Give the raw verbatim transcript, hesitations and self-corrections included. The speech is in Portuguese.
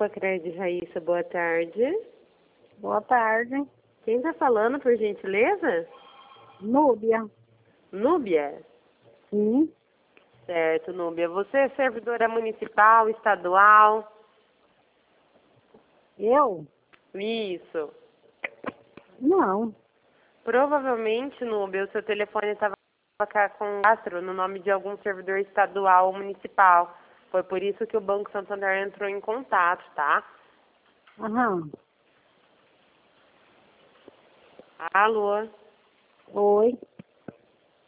Cred Raíssa, boa tarde. Boa tarde. Quem está falando, por gentileza? Núbia. Núbia? Sim. Certo, Núbia. Você é servidora municipal, estadual? Eu? Isso. Não. Provavelmente, Núbia, o seu telefone estava com rastro no nome de algum servidor estadual ou municipal. Foi por isso que o Banco Santander entrou em contato, tá? Aham. Alô? Oi.